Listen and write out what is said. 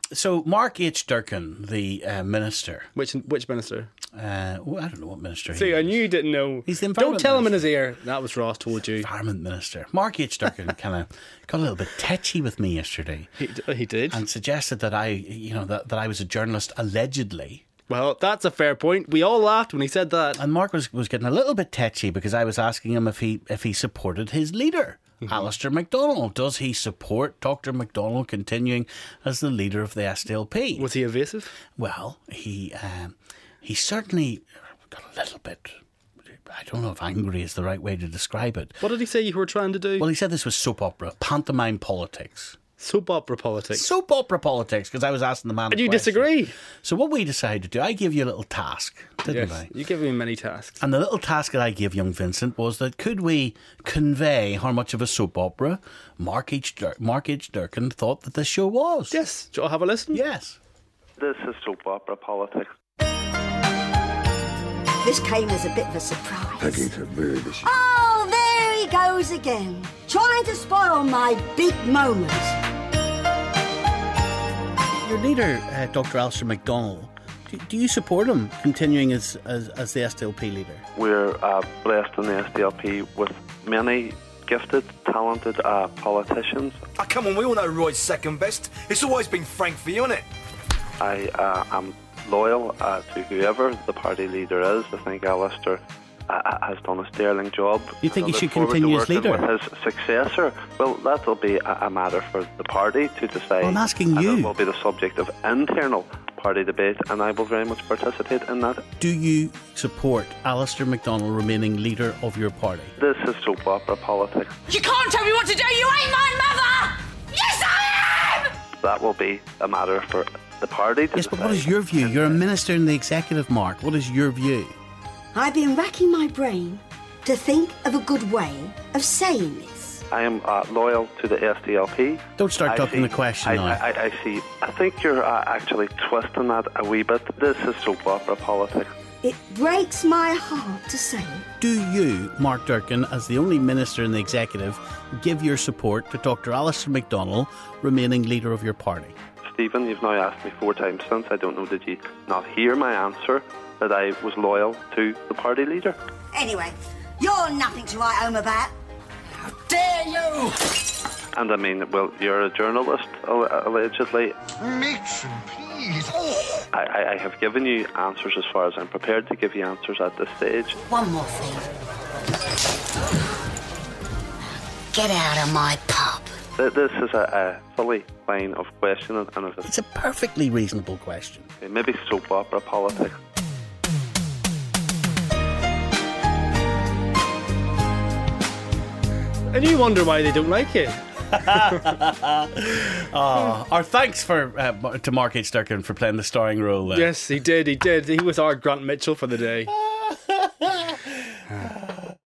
So Mark H. Durkan, the minister. Which minister? I don't know what minister See, he is. I knew you didn't know. He's the Don't environment tell him in minister. his ear. That was Ross told you. Environment minister. Mark H. Durkan kind of got a little bit tetchy with me yesterday. He did. And suggested that that I was a journalist allegedly. Well, that's a fair point. We all laughed when he said that. And Mark was getting a little bit tetchy because I was asking him if he supported his leader, Alistair MacDonald. Does he support Dr. MacDonald continuing as the leader of the SDLP? Was he evasive? Well, he certainly got a little bit, I don't know if angry is the right way to describe it. What did he say you were trying to do? Well, he said this was soap opera, pantomime politics. Soap opera politics. Soap opera politics, because I was asking the man And a you question. disagree? So what we decided to do, I gave you a little task, didn't Yes, I? you gave me many tasks. And the little task that I gave young Vincent was that could we convey how much of a soap opera Mark H. Durkan thought that this show was? Yes. Do you all have a listen? Yes. This is soap opera politics. This came as a bit of a surprise. Peggy's a bird, is she? Oh, there he goes again, trying to spoil my big moment. Your leader, Dr. Alistair MacDonald, do you support him continuing as the SDLP leader? We're blessed in the SDLP with many gifted, talented politicians. Oh, come on, we all know Roy's second best. It's always been Frank for you, isn't it? I am loyal to whoever the party leader is. I think Alistair has done a sterling job. You think he I look should forward to continue as working leader? with his successor. Well, that'll be a matter for the party to decide. Well, I'm asking and you. it will be the subject of internal party debate, and I will very much participate in that. Do you support Alistair MacDonald remaining leader of your party? This is soap opera politics. You can't tell me what to do. You ain't my mother. Yes, I am. That will be a matter for the party to Yes, but decide. what is your view? You're a minister in the executive, Mark. What is your view? I've been racking my brain to think of a good way of saying this. I am loyal to the SDLP. Don't start ducking the question now. I see. I think you're actually twisting that a wee bit. This is soap opera politics. It breaks my heart to say it. Do you, Mark Durkan, as the only minister in the executive, give your support to Dr. Alistair MacDonald remaining leader of your party? Stephen, you've now asked me 4 times since. I don't know, did you not hear my answer that I was loyal to the party leader? Anyway, you're nothing to write home about. How dare you! And I mean, well, you're a journalist, allegedly. Mitchell, please. I have given you answers as far as I'm prepared to give you answers at this stage. One more thing. Get out of my pub. This is a silly line of questioning, and if It's a perfectly reasonable question. maybe soap opera politics. And you wonder why they don't like it. Our thanks to Mark H. Durkan for playing the starring role there. Yes, he did. He was our Grant Mitchell for the day.